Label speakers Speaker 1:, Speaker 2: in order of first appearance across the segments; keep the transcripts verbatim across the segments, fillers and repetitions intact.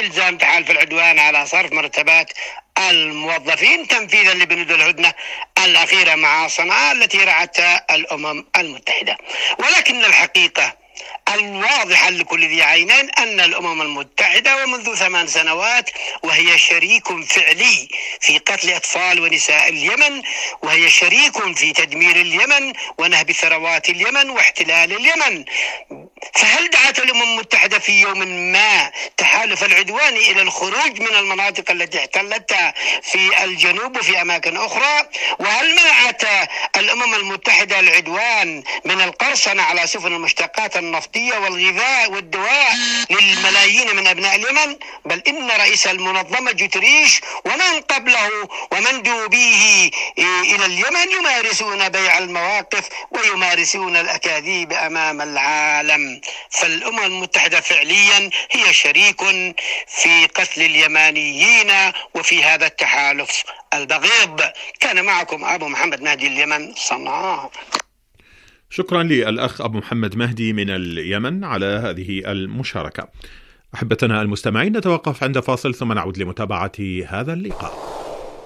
Speaker 1: وإلزام تحالف العدوان على صرف مرتبات الموظفين تنفيذا لبنود الهدنة الأخيرة مع صنعاء التي رعتها الأمم المتحدة. ولكن الحقيقة الواضحة لكل ذي عينين أن الأمم المتحدة ومنذ ثمان سنوات وهي شريك فعلي في قتل أطفال ونساء اليمن، وهي شريك في تدمير اليمن ونهب ثروات اليمن واحتلال اليمن. فهل دعت الأمم المتحدة في يوم ما تحالف العدوان إلى الخروج من المناطق التي احتلتها في الجنوب وفي أماكن أخرى؟ وهل منعت الأمم المتحدة العدوان من القرصنة على سفن المشتقات النفطية والغذاء والدواء للملايين من أبناء اليمن؟ بل إن رئيس المنظمة جوتريش ومن قبله ومندوبيه إلى اليمن يمارسون بيع المواقف ويمارسون الأكاذيب أمام العالم. فالأمم المتحدة فعليا هي شريك في قتل اليمانيين وفي هذا التحالف البغيض. كان معكم أبو محمد مهدي اليمن، صنعاء.
Speaker 2: شكرا للأخ أبو محمد مهدي من اليمن على هذه المشاركة. أحبتنا المستمعين، نتوقف عند فاصل ثم نعود لمتابعة هذا اللقاء.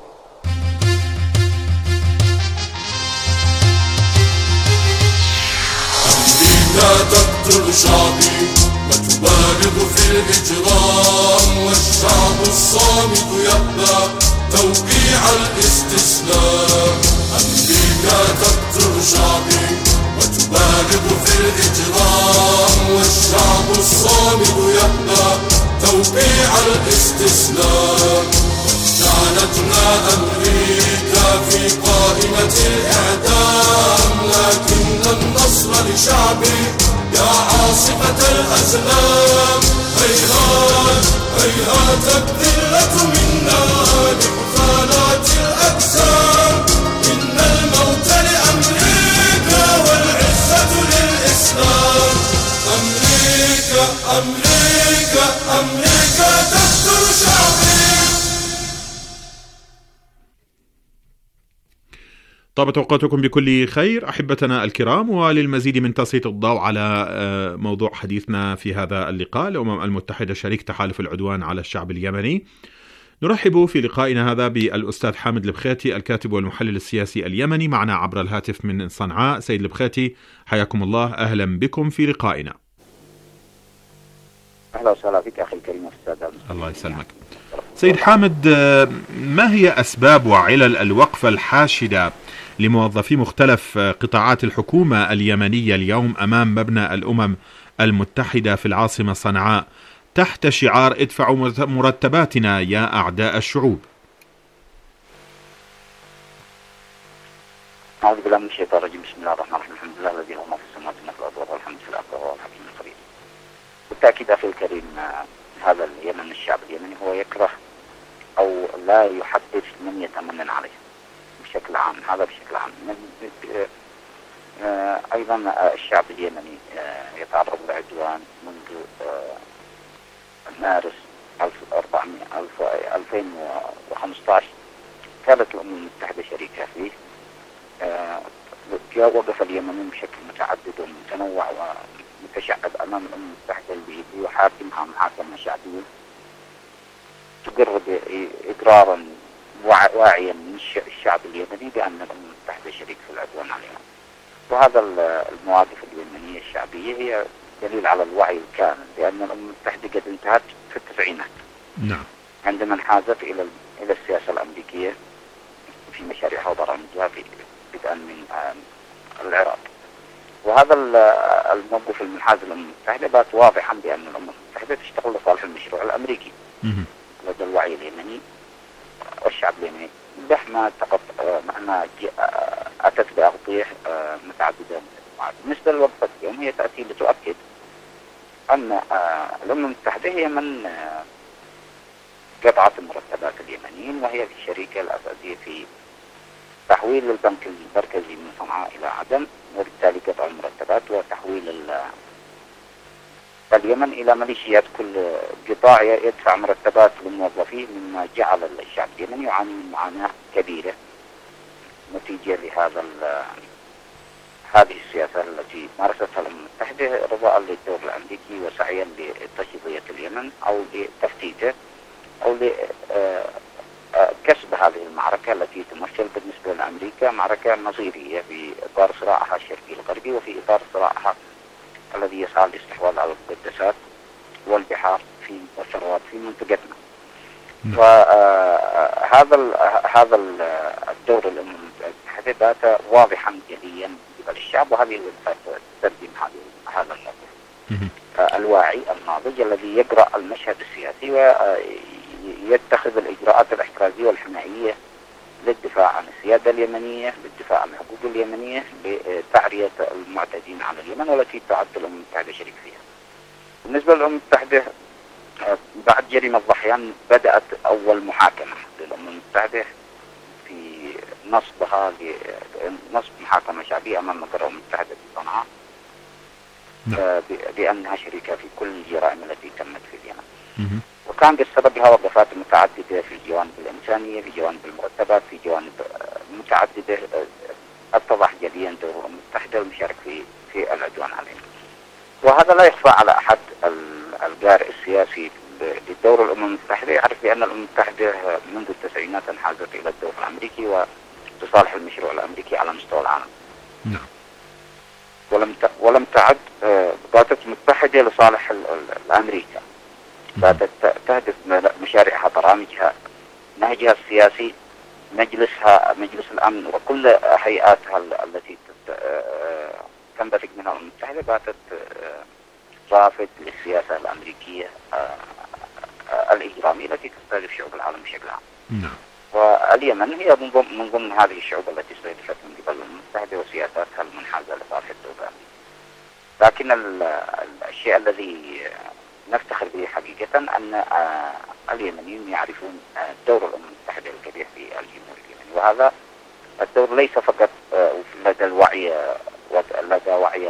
Speaker 3: لا تقتل شعبي وتبالغ في الإجرام، والشعب الصامت يأبى توقيع الاستسلام. أمريكا تقتل شعبي وتبالغ في الإجرام، والشعب الصامت يأبى توقيع الاستسلام. جعلتنا أمريكا في قائمة الإعدام، لكن النصر لشعبي يا عاصفة الأزلام. هيهات هيهات الذلة منا لحفالات الأجسام، إن الموت لأمريكا والعزة للإسلام. أمريكا أمريكا أمريكا تقتل شعبي.
Speaker 2: طابت أوقاتكم بكل خير أحبتنا الكرام، وللمزيد من تسليط الضوء على موضوع حديثنا في هذا اللقاء، الأمم المتحدة شريك تحالف العدوان على الشعب اليمني، نرحب في لقائنا هذا بالأستاذ حامد البخيتي الكاتب والمحلل السياسي اليمني معنا عبر الهاتف من صنعاء. سيد البخيتي، حياكم الله، أهلا بكم في لقائنا.
Speaker 4: أهلا وسهلا بك أخي الكريم أستاذ.
Speaker 2: الله يسلمك. سيد حامد، ما هي أسباب وعلل الوقفة الحاشدة لموظفي مختلف قطاعات الحكومة اليمنية اليوم أمام مبنى الأمم المتحدة في العاصمة صنعاء تحت شعار ادفعوا مرتباتنا يا أعداء الشعوب؟
Speaker 4: أعوذ بالله من الشيطان الرجيم. بسم الله الرحمن الرحيم. الحمد لله الذي له ما في السماوات وما في الأرض والحمد في الأرض وهو الحكيم الخبير. بالتأكيد أخي الكريم، هذا اليمن الشعب اليمني هو يكره أو لا يحدث من يتمنن عليه بشكل عام. هذا بشكل عام. أيضا الشعب اليمني يتعرض لعدوان منذ مارس ألفين وخمسة عشر. كانت الأمم المتحدة شريكة فيه. وقف اليمنيين بشكل متعدد ومتنوع ومتشعب أمام الأمم المتحدة اللي يحاكمها محاكمة شعبية تقر إقرارا واعيا من الشعب اليمني بأن الأمم المتحدة شريك في العدوان عليهم. وهذا المواقف اليمنية الشعبية هي دليل على الوعي الكامل بأن الأمم المتحدة قد انتهت في التسعينات.
Speaker 2: نعم.
Speaker 4: عندما انحازت إلى إلى السياسة الأمريكية في مشاريعها وبرامجها بدءا من العراق. وهذا الموقف المنحاز للأمم المتحدة بات واضحا بأن الأمم المتحدة تشتغل لصالح المشروع الأمريكي. لدى الوعي اليمني والشعب اليمني بحما اتفق معنا أتت بأغطية متعددة. بالنسبة للوقفة اليوم هي تأتي لتؤكد أن الأمم المتحدة هي من قطعت مرتبات اليمنيين، وهي الشريكة الأساسية في تحويل البنك المركزي من صنعاء إلى عدن، وبالتالي قطع المرتبات وتحويل اليمن إلى ميليشيات كل قطاع يدفع مرتبات للموظفين، مما جعل الشعب اليمني يعاني من معاناة كبيرة نتيجة لهذا هذه السياسة التي مارستها الأمم المتحدة رضاء للدور الأمريكي وسعيا لتشظية اليمن أو لتفتيته أو لكسب هذه المعركة التي تمثل بالنسبة لأمريكا معركة مصيرية في إطار صراعها الشرقي الغربي وفي إطار صراعها الذي يسعى للاستحواذ على المقدسات والبحار في والثروات في منطقتنا. وهذا هذا الدور الأمم المتحدة بات واضحا جليا قبل الشعب، وهذه تقدم هذا الموقف الواعي الناضج الذي يقرأ المشهد السياسي ويتخذ الإجراءات الاحترازية والحمائية للدفاع عن السيادة اليمنية، للدفاع عن الحقوق اليمنية، لتعرية المعتدين على اليمن، والتي تعد الأمم المتحدة شريك فيها. بالنسبة للأمم المتحدة بعد جريمة ضحيان بدأت أول محاكمة للأمم المتحدة في نصبها لنصب محاكمة شعبية أمام مقر الأمم المتحدة في صنعاء بأنها شريكة في كل الجرائم التي تمت في اليمن. وكان بالسبب لها وقفات متعددة في الجوانب الإنسانية، في جوانب المرتبات، في جوانب متعددة اتضح جليا دور الأمم المتحدة المشارك في في العدوان علينا. وهذا لا يخفى على أحد القارئ السياسي للدور الأمم المتحدة، يعرف بأن الأمم المتحدة منذ التسعينات انحازت إلى الدور الأمريكي وتصالح المشروع الأمريكي على مستوى العالم.
Speaker 2: نعم.
Speaker 4: ولم ولم تعد باتت متحدة لصالح الأمريكا، باتت تهدف مشاريعها، برامجها، نهجها السياسي، مجلسها، مجلس الأمن وكل هيئاتها التي تنبثق منها الأمم المتحدة باتت رافض للسياسة الأمريكية الإجرامية التي تستهدف شعوب العالم بشكل عام.
Speaker 2: نعم.
Speaker 4: واليمن هي من ضمن هذه الشعوب التي استهدفت من قبل الأمم المتحدة وسياساتها المنحازة لصالح الدول الأمريكية. لكن الشيء الذي نفتخر به حقيقة أن اليمنيين يعرفون دور الأمم المتحدة الكبير في الجمهور اليمني، وهذا الدور ليس فقط لدى الوعي لدى وعي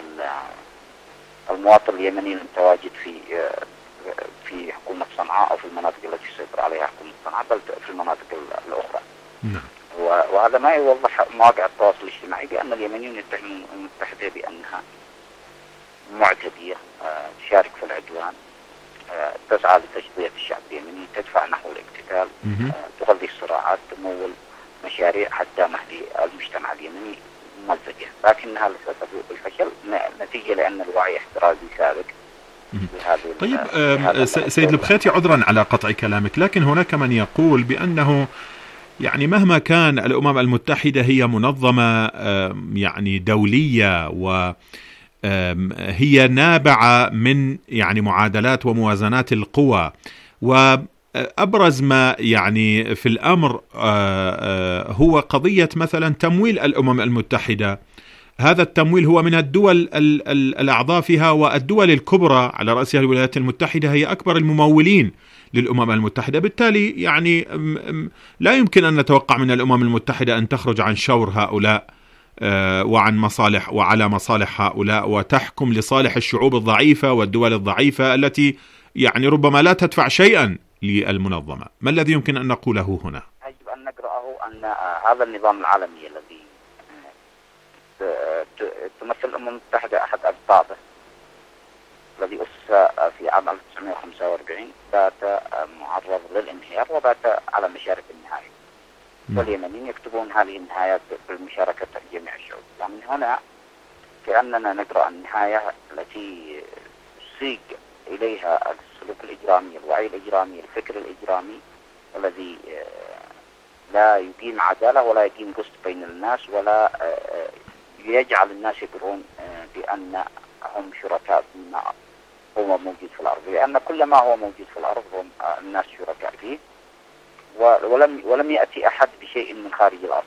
Speaker 4: المواطن اليمني المتواجد في في حكومة صنعاء أو في المناطق التي تسيطر عليها حكومة صنعاء، بل في المناطق الأخرى.
Speaker 2: نعم.
Speaker 4: وهذا ما يوضح مواقع التواصل الاجتماعي بأن اليمنيين يتهمون الأمم المتحدة بأنها معتدية، تشارك في العدوان، تسعى لتجزية الشعب اليمني، تدفع نحو الاقتتال، تغذي الصراعات، تمول مشاريع هدامة للمجتمع اليمني ممزجة، لكنها ستبوء بالفشل نتيجة لأن الوعي احترازي سابق.
Speaker 2: طيب آه سيد البخيتي، عذرا على قطع كلامك، لكن هناك من يقول بأنه يعني مهما كان الأمم المتحدة هي منظمة آه يعني دولية و هي نابعة من يعني معادلات وموازنات القوى، وأبرز ما يعني في الأمر هو قضية مثلا تمويل الأمم المتحدة. هذا التمويل هو من الدول الأعضاء فيها، والدول الكبرى على رأسها الولايات المتحدة هي أكبر الممولين للأمم المتحدة. بالتالي يعني لا يمكن أن نتوقع من الأمم المتحدة أن تخرج عن شور هؤلاء وعن مصالح وعلى مصالح هؤلاء وتحكم لصالح الشعوب الضعيفة والدول الضعيفة التي يعني ربما لا تدفع شيئا للمنظمة. ما الذي يمكن أن نقوله هنا؟
Speaker 4: يجب أن نقرأه أن هذا النظام العالمي الذي تمثل الأمم المتحدة أحد أقطابه الذي أسس في عام ألف وتسعمائة وخمسة وأربعين بات معرض للانهيار وبات على مشارف النهاية، واليمنيين يكتبون هذه النهايات بالمشاركة جميع الشعوب. ومن هنا كأننا نقرأ النهاية التي سيق إليها السلوك الإجرامي، الوعي الإجرامي، الفكر الإجرامي الذي لا يقيم عدالة ولا يقيم قسط بين الناس ولا يجعل الناس يقرون بأن هم شركاء فيما هو موجود في الأرض، لأن كل ما هو موجود في الأرض هم الناس شركاء فيه، ولم ولم يأتي أحد بشيء من خارج الأرض.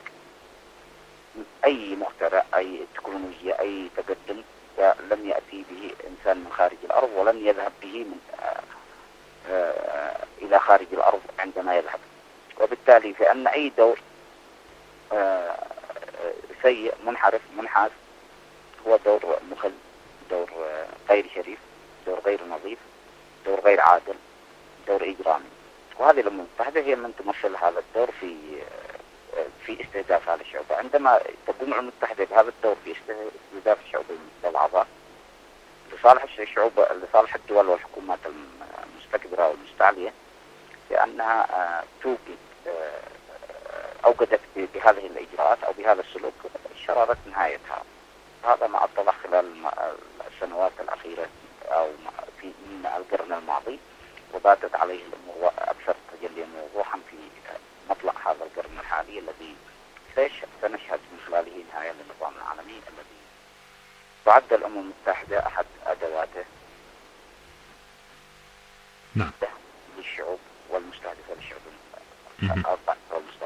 Speaker 4: أي مخترع، أي تكنولوجيا، أي تقدم لم يأتي به إنسان من خارج الأرض، ولن يذهب به من آآ آآ إلى خارج الأرض عندما يذهب. وبالتالي فإن أي دور سيء منحرف منحاز هو دور مخل، دور غير شريف، دور غير نظيف، دور غير عادل، دور إجرامي. وهذه الأمم المتحدة هي من تمثل هذا الدور في في استهداف هذه الشعوب. عندما تقوم الأمم المتحدة بهذا الدور في استهداف الشعوب المستضعفة لصالح الشعوب لصالح الدول والحكومات المستكبرة والمستعلية، لأنها توجد أوجدت بهذه الإجراءات أو بهذا السلوك شرارة نهايتها. هذا ما اتضح خلال السنوات الأخيرة أو في من القرن الماضي، وباتت عليه الأمور أكثر تجليا ووضوحا في مطلع هذا القرن الحالي الذي سنشهد من خلاله نهاية للنظام العالمي الذي تعد الأمم المتحدة أحد أدواته
Speaker 2: نعم
Speaker 4: للشعوب والمستهدفة للشعوب والمستضعفة.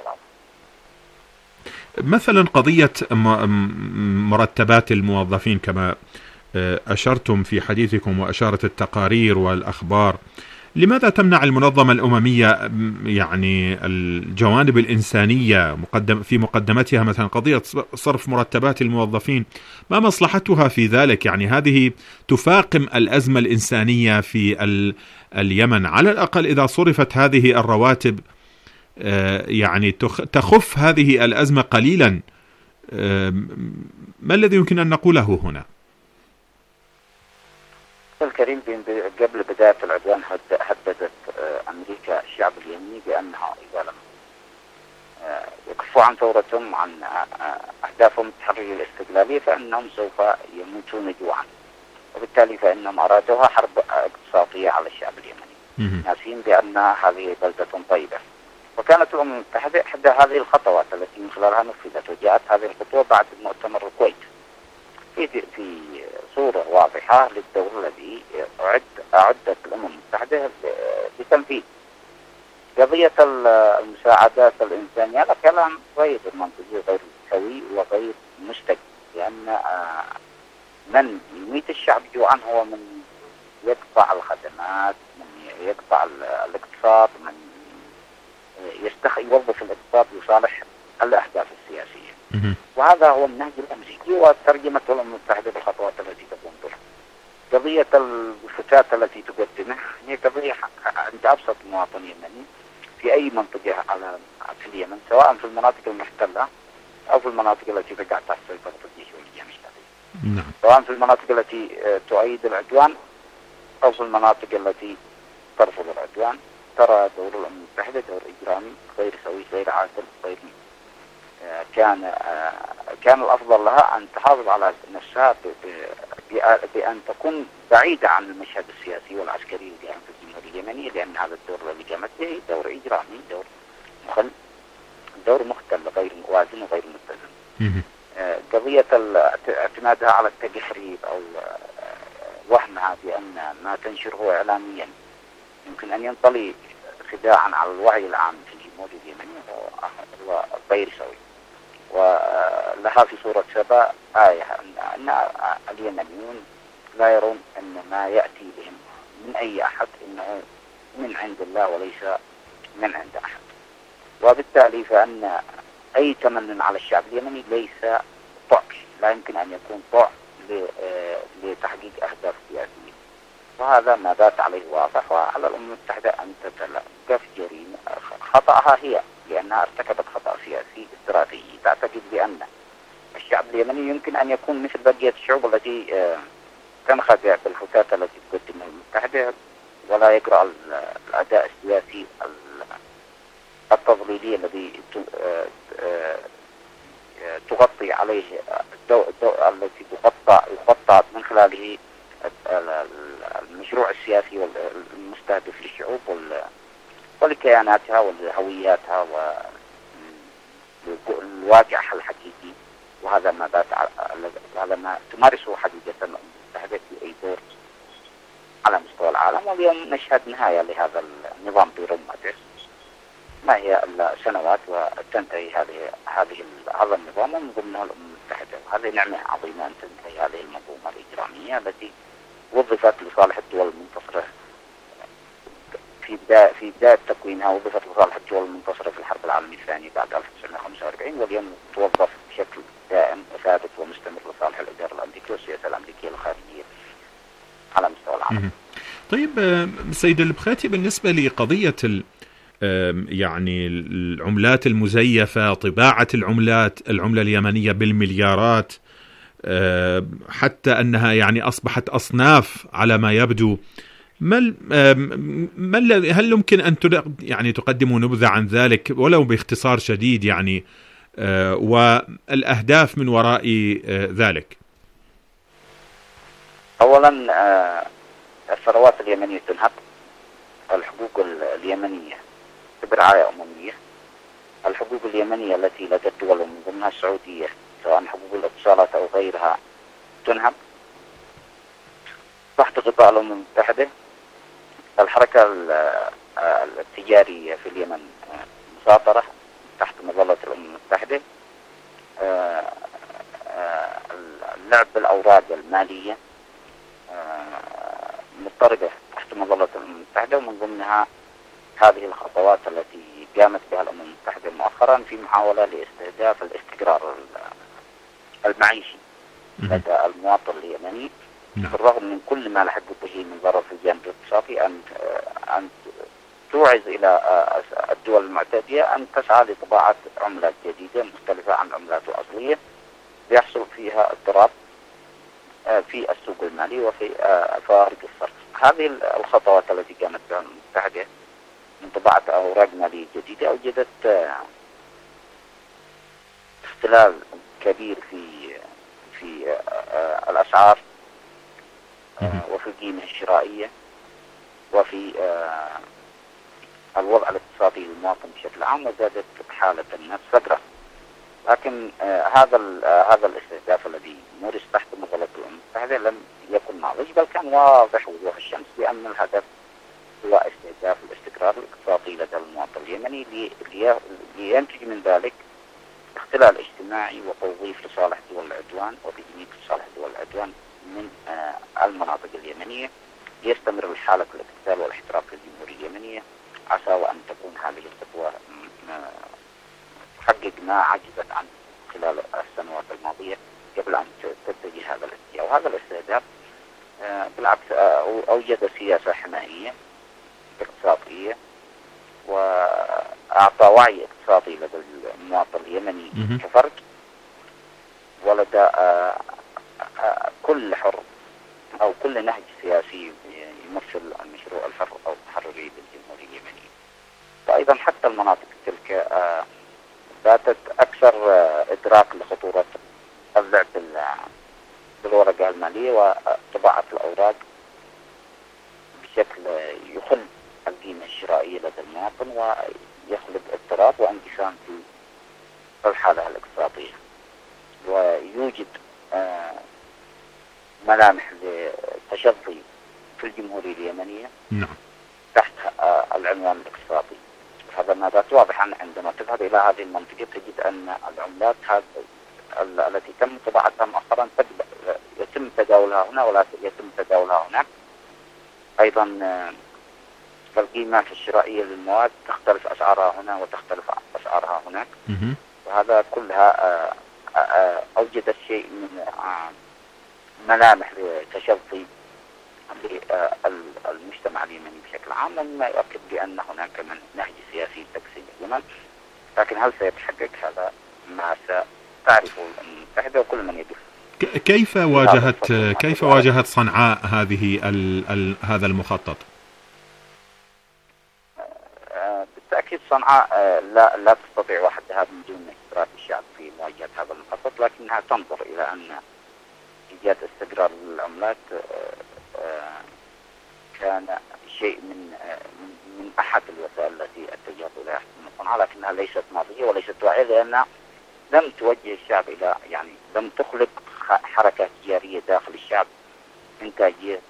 Speaker 2: مثلا قضية مرتبات الموظفين كما أشرتم في حديثكم وأشارت التقارير والأخبار، لماذا تمنع المنظمة الأممية يعني الجوانب الإنسانية مقدم في مقدمتها مثلا قضية صرف مرتبات الموظفين؟ ما مصلحتها في ذلك؟ يعني هذه تفاقم الأزمة الإنسانية في اليمن. على الأقل إذا صرفت هذه الرواتب يعني تخف هذه الأزمة قليلا. ما الذي يمكن أن نقوله هنا؟
Speaker 4: الكريم، قبل بداية العدوان هددت أمريكا الشعب اليمني بأنها إذا لم يكفوا عن ثورتهم عن أهدافهم التحريرية الاستقلالية فإنهم سوف يموتون جوعا، وبالتالي فإنهم أرادوها حرب اقتصادية على الشعب اليمني، ناسين بأن هذه بلدة طيبة. وكانت الأمم المتحدة إحدى هذه الخطوات التي من خلالها نفذت، وجاءت هذه الخطوة بعد مؤتمر الكويت في في صورة واضحة للدور الذي أعد أعدت الأمم المتحدة لتنفيذ قضية المساعدات الإنسانية. هذا كلام غير منطقي غير سوي وغير مستقيم، لأن من يميت الشعب جوعا هو من يقطع الخدمات، من يقطع الاقتصاد، من يستخ يوظف الاقتصاد لصالح الأهداف السياسية. وهذا هو النهج الأمريكي وترجمته الأمم المتحدة بالخطوات التي تقوم بها. قضية الفتاة التي تقدمه هي قضية عند أبسط مواطن يمني في أي منطقة على في اليمن، سواء في المناطق المحتلة أو في المناطق التي تقع تحت سيطرة الجيش والجيش المشترك، سواء في المناطق التي تؤيد العدوان أو في المناطق التي ترفض العدوان. ترى دور الأمم المتحدة دور إجرامي غير سوي غير عادل غير كان كان الأفضل لها أن تحافظ على نفسها بأن تكون بعيدة عن المشهد السياسي والعسكري اللي قام في الجمهورية اليمنية، لأن هذا الدور الذي قامت به دور إجرامي، دور مخل دور مختل غير موازن وغير متزن. قضية اعتمادها على التجحريب أو وهمها بأن ما تنشره إعلاميا يمكن أن ينطلي خداعا على الوعي العام في الجمهورية اليمنية هو غير سوي. ولها في سورة سبا آية أن اليمنيون لا يرون أن ما يأتي بهم من أي أحد إنه من عند الله وليس من عند أحد، وبالتالي فأن أي تمن على الشعب اليمني ليس طع، لا يمكن أن يكون طع لتحقيق أهداف سياسية. وهذا ما بات عليه واضح، وعلى الأمم المتحدة أن تتلقف جريمة خطأها هي، لأنها ارتكبت خطأ سياسي استراتيجي. تعتقد بأن الشعب اليمني يمكن أن يكون مثل بقية الشعوب التي تنخدع بالفتاة التي تقدمها المتحدة ولا يقرأ الأداء السياسي التضليلي الذي تغطي عليه الدو... الدو... التي تغطى يغطى من خلاله المشروع السياسي والمستهدف للشعوب وال... ولكياناتها ولهوياتها والواقعها الحقيقي. وهذا ما بات هذا ما تمارسه حقيقة الأمم المتحدة في أي دور على مستوى العالم. واليوم نشهد نهاية لهذا النظام برمته، ما هي إلا سنوات وتنتهي هذه هذه هذا النظام ومن ضمنها الأمم المتحدة. وهذه نعمة عظيمة أن تنتهي هذه المنظومة الإجرامية التي وظفت لصالح الدول المنتصرة في بداية في بداية تكوينها، وظفت لصالح الدول المنتصرة في الحرب العالمية الثانية بعد ألف وتسعمائة وخمسة وأربعين، واليوم توظف بشكل دائم وثابت ومستمر لصالح الإدارة الأمريكية والسياسة الأمريكية الخارجية على مستوى العالم.
Speaker 2: طيب سيد البخاتي، بالنسبة لقضية يعني العملات المزيفة، طباعة العملات العملة اليمنية بالمليارات، حتى أنها يعني أصبحت أصناف على ما يبدو. ما ما هل يمكن أن يعني تقدموا نبذة عن ذلك ولو باختصار شديد يعني، والأهداف من وراء ذلك؟
Speaker 4: أولا الثروات اليمنية تنهب، الحقوق اليمنية برعاية أممية، الحقوق اليمنية التي لدى الدول من ضمنها السعودية سواء حقوق الاتصالات أو غيرها تنهب تحت غطاء الأمم المتحدة. الحركة التجارية في اليمن مساطرة تحت مظلة الأمم المتحدة. اللعب بالأوراق المالية مضطربة تحت مظلة الأمم المتحدة، ومن ضمنها هذه الخطوات التي قامت بها الأمم المتحدة مؤخرا في محاولة لاستهداف الاستقرار المعيشي لدى المواطن اليمني، بالرغم من كل ما لحق به من ضرر في الجانب الاقتصادي، أن أن توعز إلى الدول المعتدية أن تسعى لطباعة عملات جديدة مختلفة عن العملات الأصلية ليحصل فيها اضطراب في السوق المالي وفي فوارق الصرف. هذه الخطوات التي قامت بها الأمم المتحدة من طباعة أوراق مالية جديدة أوجدت اختلال كبير في في الأسعار وفي القيمة الشرائية وفي الوضع الاقتصادي للمواطن بشكل عام، وزادت حالة الناس فقرا. لكن هذا هذا الاستهداف الذي مورس تحت مظلة الأمم المتحدة لم يكن ناضج، بل كان واضح وضوح الشمس بأن الهدف هو استهداف الاستقرار الاقتصادي لدى المواطن اليمني لينتج من ذلك اختلال اجتماعي وتوظيف لصالح دول العدوان وتجنيد لصالح دول العدوان من المناطق اليمنية، ليستمر الحالة الاقتتال والاحتراق في الجمهورية اليمنية، عسى وأن تكون هذه الخطوة تحقق ما عجزت عنه خلال السنوات الماضية قبل أن تتجه هذا الاتجاه. وهذا الاستهداف بالعكس أوجد سياسة حمائية اقتصادية وأعطى وعي اقتصادي لدى المواطن اليمني كفرد ولدى كل حر أو كل نهج سياسي يمثل المشروع الحر أو التحرري للجمهورية اليمنية. وأيضا حتى المناطق تلك باتت أكثر إدراك لخطورة اللعب بالورقة المالية وطباعة الأوراق بشكل يخل القيمة الشرائية لدى المواطن ويخلق اضطراب وانقسام في الحالة الاقتصادية، ويوجد ملامح لتشظي في الجمهورية اليمنية تحت العنوان الاقتصادي. هذا ما بات واضحا عندما تذهب إلى هذه المنطقة تجد أن العملات التي تم طباعتها مؤخرا يتم تداولها هنا ولا يتم تداولها هناك. أيضا القيمات الشرائية للمواد تختلف أسعارها هنا وتختلف أسعارها هناك، وهذا كلها أوجدت شيء من ملامح لتشظي المجتمع اليمني بشكل عام، مما يؤكد بأن هناك من نهج سياسي تقسيم اليمن. لكن هل سيتحقق هذا؟ ما ستعرفه الأمم المتحدة وكل من يدرس.
Speaker 2: كيف واجهت كيف واجهت صنعاء هذه ال ال هذا المخطط؟
Speaker 4: بالتأكيد صنعاء لا لا تستطيع وحدها من دون اشتراك الشعب في مواجهة هذا المخطط، لكنها تنظر إلى أن إيجاد استقرار للعملات كان شيء من من أحد الوسائل التي اتجهت إليها حكومة صنعاء، لكنها ليست ماضية وليست واعية، لأنها لم توجه الشعب إلى يعني لم تخلق حركة تجارية داخل الشعب إنتاجية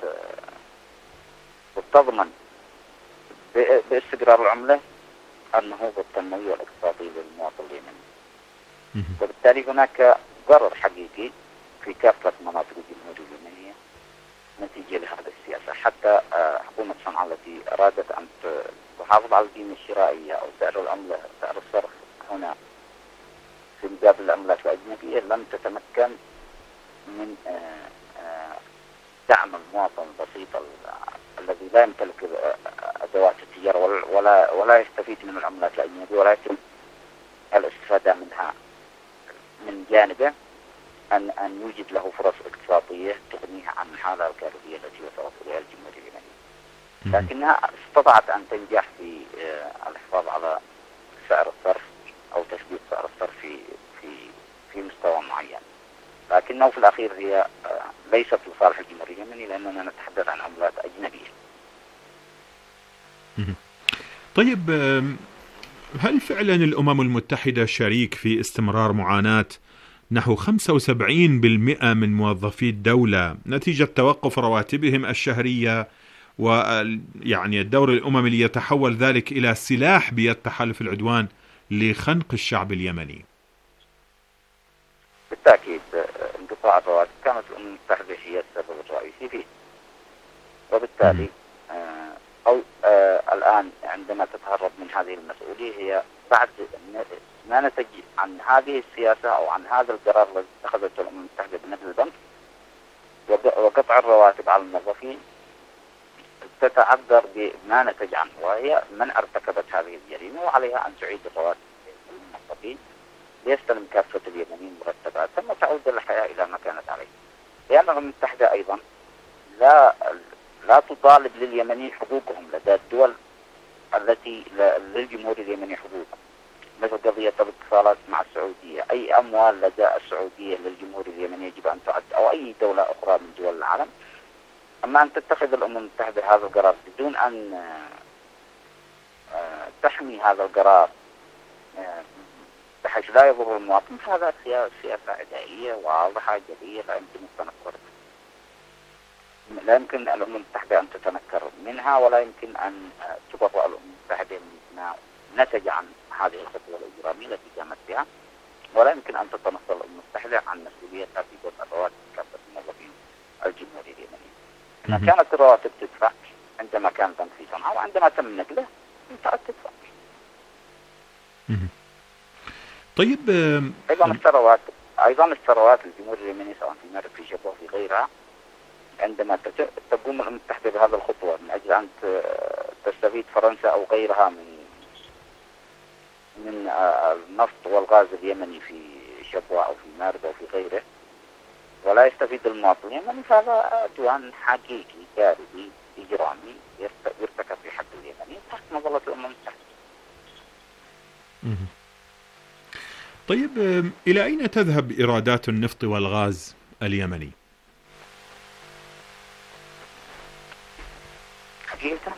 Speaker 4: وتضمن باستقرار العملة النهوض التنموي والاقتصادي للمواطن اليمني. وبالتالي هناك ضرر حقيقي في كافة مناطق الجمهورية اليمنية نتيجة لهذا السياسة. حتى حكومة صنعاء التي أرادت أن تحافظ على القيمة الشرائية أو سعر العملة سعر الصرف هنا في مقابل العملات الأجنبية لم تتمكن من دعم المواطن البسيط الذي لا يمتلك أدوات التجارة ولا ولا يستفيد من العملات الأجنبية ولا يتم الاستفادة منها من جانبه أن أن يوجد له فرص اقتصادية تغنيه عن الحالة الكارثية التي وصلت إليها الجمهورية اليمنية. لكنها استطاعت أن تنجح في الحفاظ على سعر الصرف أو تثبيت سعر الصرف في في في مستوى معين، لكنه في الأخير هي ليست لصالح الجمهورية اليمنية لأننا نتحدث عن عملات أجنبية.
Speaker 2: طيب، هل فعلا الأمم المتحدة شريك في استمرار معاناة نحو خمسة وسبعين بالمئة من موظفي الدولة نتيجة توقف رواتبهم الشهرية، ويعني الدور الأممي ليتحول ذلك إلى سلاح بيد تحالف العدوان لخنق الشعب اليمني؟
Speaker 4: بالتأكيد انقطاع الرواتب كانت الأمم المتحدة هي السبب الرئيسي فيه، وبالتالي آه أو آه الآن عندما تتهرب من هذه المسؤولية هي بعد ما نتج عن هذه السياسة أو عن هذا القرار الذي اتخذته الأمم المتحدة بنقل البنك وقطع الرواتب على الموظفين، تتعذر بما نتج عنه، وهي من ارتكبت هذه الجريمة وعليها أن تعيد الرواتب للموظفين ليستلم كافة اليمنيين مرتبات ثم تعود الحياة إلى ما كانت عليه. لأن الأمم المتحدة أيضا لا لا تطالب لليمنيين حقوقهم لدى الدول التي للجمهورية اليمنية حقوق، مثل قضية الاتصالات مع السعودية. أي أموال لدى السعودية للجمهورية اليمنية يجب أن تعد، أو أي دولة أخرى من دول العالم. أما أن تتخذ الأمم المتحدة هذا القرار بدون أن تحمي هذا القرار بحيث لا يضر المواطن، فهذا سياسة عدائية واضحة جلية لا يمكن التنكر لا يمكن الأمم المتحدة أن تتنكر منها، ولا يمكن أن تبرأ الأمم المتحدة مما نتج عن هذه الخطوة الإجرامية التي قامت بها، ولا يمكن أن تتنصل الأمم المتحدة عن مسؤوليتها في دفع الرواتب كافة الموظفين الجمهورية اليمنية. كانت الرواتب تدفع عندما كان البنك في صنعاء، وعندما تم نقله انتهت تدفع.
Speaker 2: طيب،
Speaker 4: أيضا الثروات أيضا الثروات الجمهورية اليمنية سواء في مرب في شبوة في غيرها، عندما تقوم الأمم المتحدة بهذا الخطوة من أجل أن تستفيد فرنسا أو غيرها من من النفط والغاز اليمني في شبوة أو في مارب أو في غيره، ولا يستفيد المواطن اليمني، فهذا عدوان حقيقي كارثي إجرامي يرتكب في حق اليمني تحت مظلة الأمم المتحدة.
Speaker 2: طيب، إلى أين تذهب إيرادات النفط والغاز اليمني؟
Speaker 4: حقيقة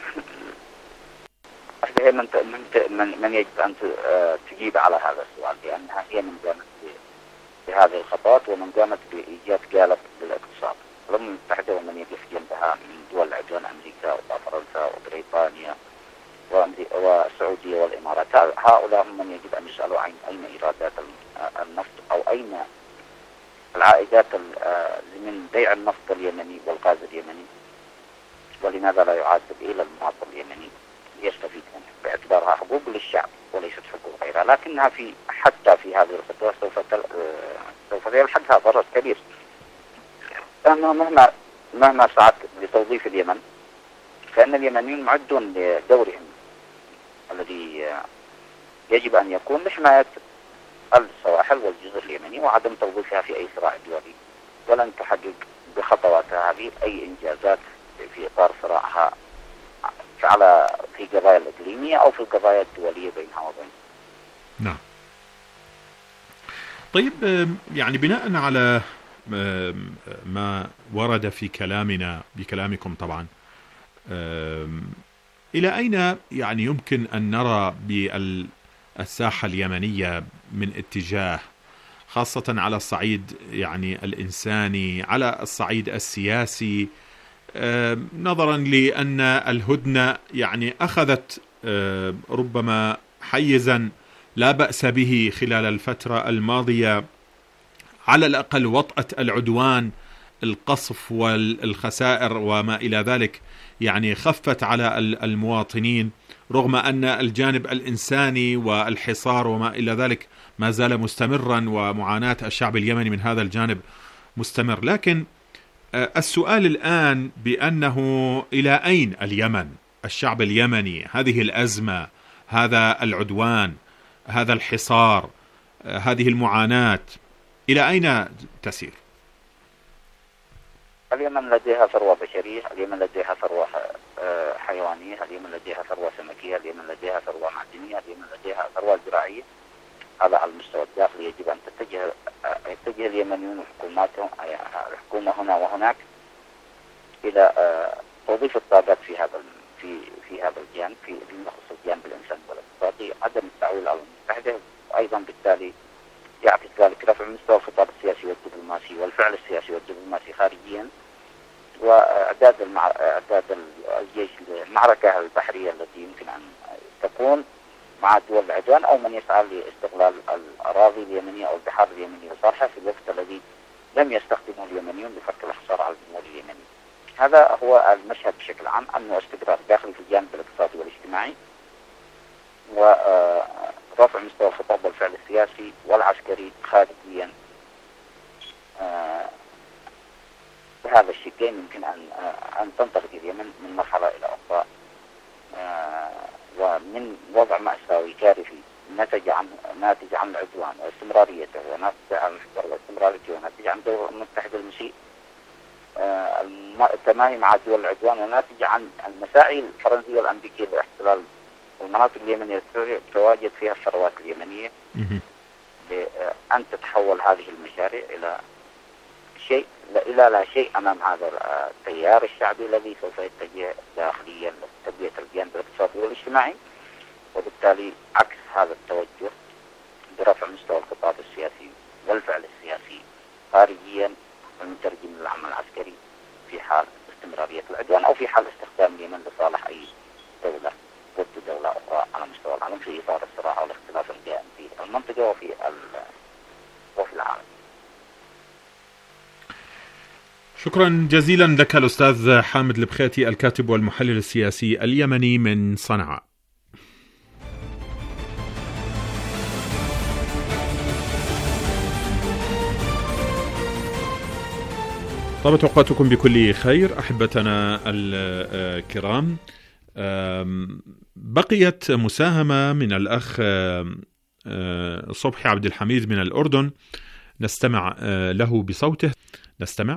Speaker 4: من من من يجب أن تجيب على هذا السؤال، لأنها هي من قامت بهذه الخطوات ومن قامت بإيجاد قالب للاقتصاد. الأمم المتحدة ومن يقف جنبها من دول العدوان أمريكا وفرنسا وبريطانيا والسعودية والإمارات، هؤلاء من يجب أن يسألوا عن أين إيرادات النفط أو أين العائدات من بيع النفط اليمني والغاز اليمني، ولماذا لا يعاد إلى المواطن اليمني ليستفيد منه باعتبارها حقوق للشعب وليست حقوق غيرها. لكنها في حتى في هذه الخطوة سوف سوف يلحقها ضرر كبير، لأنه مهما مهما سعت لتوظيف اليمن فإن اليمنيين معدون لدورهم الذي يجب أن يكون لحماية السواحل والجزر اليمني وعدم توظيفها في أي صراع دولي، ولن تحقق بخطواتها هذه أي إنجازات في إطار صراعها على في قضايا الإقليمية أو في القضايا الدولية بينها وبين.
Speaker 2: نعم. طيب، يعني بناء على ما ورد في كلامنا بكلامكم طبعا، إلى أين يعني يمكن أن نرى بالساحة اليمنية من اتجاه، خاصة على الصعيد يعني الإنساني، على الصعيد السياسي، نظرا لأن الهدنة يعني أخذت ربما حيزا لا بأس به خلال الفترة الماضية، على الأقل وطأة العدوان، القصف والخسائر وما إلى ذلك يعني خفت على المواطنين، رغم أن الجانب الإنساني والحصار وما إلى ذلك ما زال مستمرا ومعاناة الشعب اليمني من هذا الجانب مستمر. لكن السؤال الآن بأنه إلى أين اليمن، الشعب اليمني، هذه الأزمة، هذا العدوان، هذا الحصار، هذه المعاناة، إلى أين تسير؟
Speaker 4: اليمن لديها ثروة بشرية، اليمن لديها ثروة حيوانية، اليمن لديها ثروة سمكية، اليمن لديها ثروة معدنية، اليمن لديها ثروة زراعية. على المستوى الداخلي يجب أن تتجه يتجه اليمنيون وحكوماتهم، الحكومة هنا وهناك، إلى توظيف الطاقات في هذا في في هذا الجانب، في فيما يخص الجانب الإنساني والاقتصادي، عدم التعويل على المتحدة، أيضا بالتالي يعكس ذلك رفع مستوى الخطاب السياسي والدبلوماسي والفعل السياسي والدبلوماسي خارجيا، وإعداد المع... إعداد الجيش للمعركة البحرية التي يمكن أن تكون مع دول العدوان أو من يسعى لاستغلال الأراضي اليمنية أو البحار اليمنية لصالحها في الوقت الذي لم يستخدمه اليمنيون لفك الحصار على الجمهور اليمني. هذا هو المشهد بشكل عام، أنه استقرار داخلي في الجانب الاقتصادي والاجتماعي، ورفع مستوى الخطاب والفعل السياسي والعسكري خارجيا. بهذا الشكلين يمكن أن أن تنطلق اليمن من مرحلة إلى أخرى، ومن وضع مأساوي كارثي نتج عن ناتج عن العدوان واستمراريته، وناتج عن الحصار واستمراريته، وناتج عن دور المتحدة المسيء التماهي مع دول العدوان، وناتج عن المساعي الفرنسية والأمريكية لاحتلال المناطق اليمنية تواجد فيها الثروات اليمنية، بأن تتحول هذه المشاريع إلى شيء إلى لا شيء أمام هذا التيار الشعبي الذي سوف يتجه داخليا لتقوية الجانب الاقتصادي والاجتماعي، وبالتالي عكس هذا التوجه برفع مستوى الخطاب السياسي والفعل السياسي خارجيا المترجم للعمل العسكري في حال استمرارية العدوان أو في حال استخدام اليمن لصالح أي دولة ضد دولة أخرى على مستوى العالم في إطار الصراع والاختلاف القائم في المنطقة وفي وفي العالم.
Speaker 2: شكرا جزيلا لك الأستاذ حامد البخيتي، الكاتب والمحلل السياسي اليمني من صنعاء. طابت أوقاتكم بكل خير أحبتنا الكرام. بقيت مساهمة من الأخ صبحي عبد الحميد من الأردن، نستمع له بصوته. نستمع.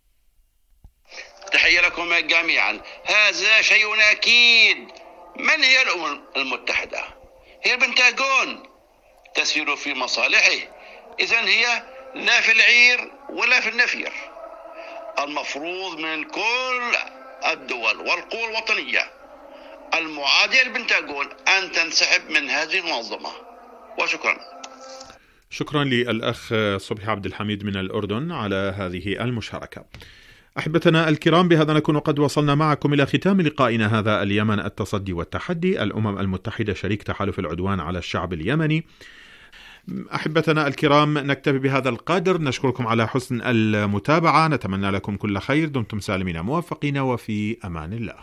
Speaker 5: تحية لكم جميعا. هذا شيء أكيد. من هي الأمم المتحدة؟ هي البنتاغون، تسير في مصالحه، إذن هي لا في العير ولا في النفير. المفروض من كل الدول والقوى الوطنية المعادية للبنتاغون أن تنسحب من هذه المنظمة. وشكرا.
Speaker 2: شكرا للأخ صبحي عبد الحميد من الأردن على هذه المشاركة. أحبتنا الكرام، بهذا نكون قد وصلنا معكم إلى ختام لقائنا هذا، اليمن التصدي والتحدي، الأمم المتحدة شريك تحالف العدوان على الشعب اليمني. أحبتنا الكرام، نكتفي بهذا القدر، نشكركم على حسن المتابعة، نتمنى لكم كل خير، دمتم سالمين موفقين وفي أمان الله.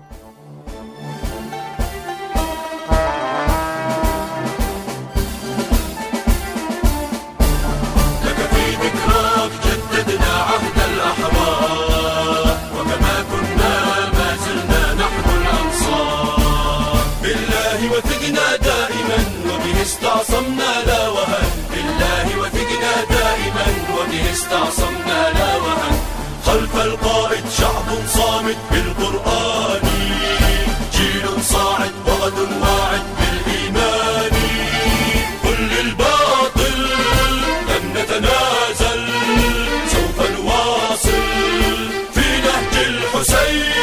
Speaker 3: استعصمنا لا وهن، بالله وثقنا دائما وبه استعصمنا لا وهن. خلف القائد شعب صامت بالقرآن، جيل صاعد وغد واعد بالإيمان. كل الباطل لن نتنازل، سوف نواصل في نهج الحسين.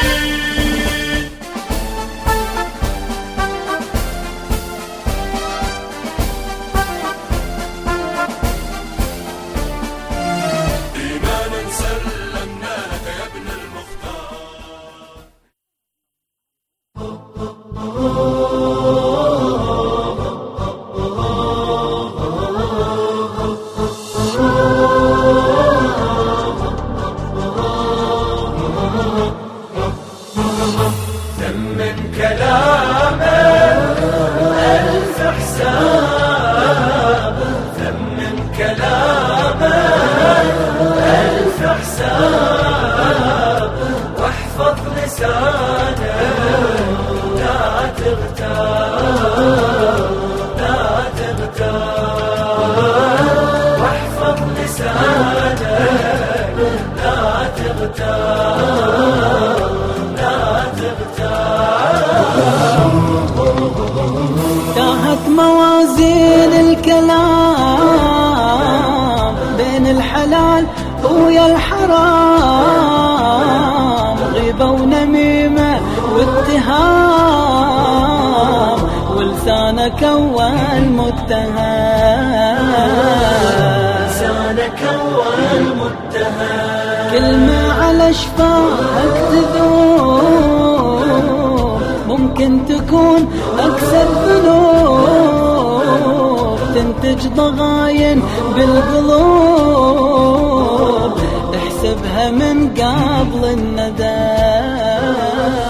Speaker 3: Oh
Speaker 6: ساهت موازين الكلام بين الحلال ويا الحرام، غيبة ونميمة واتهام، ولسانك أول متهم،
Speaker 3: لسانك أول متهم،
Speaker 6: كلمة على شفاهك تذوب، ممكن تكون أكثر ذنوب، تنتج ضغاين بالقلوب، احسبها من قبل الندم.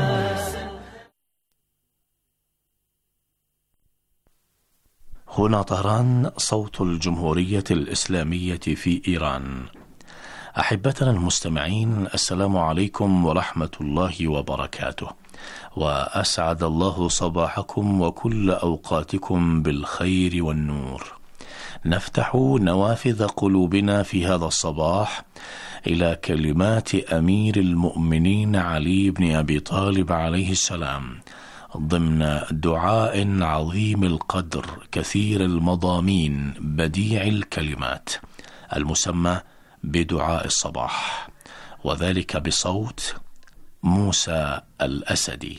Speaker 7: هنا طهران، صوت الجمهورية الإسلامية في إيران. أحبتنا المستمعين، السلام عليكم ورحمة الله وبركاته، وأسعد الله صباحكم وكل أوقاتكم بالخير والنور. نفتح نوافذ قلوبنا في هذا الصباح إلى كلمات أمير المؤمنين علي بن أبي طالب عليه السلام ضمن دعاء عظيم القدر كثير المضامين بديع الكلمات المسمى بدعاء الصباح، وذلك بصوت موسى الأسدي.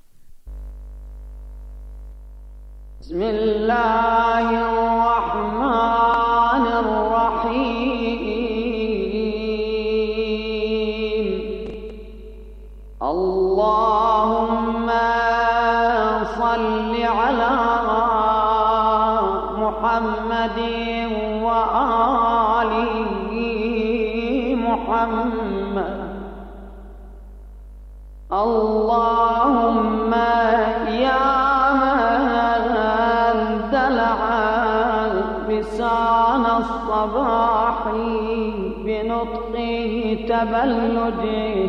Speaker 6: بسم الله الرحمن الرحيم. اللهم صل على محمد وآل محمد. اللهم يا من دلع لسان الصباح بنطق تبلده،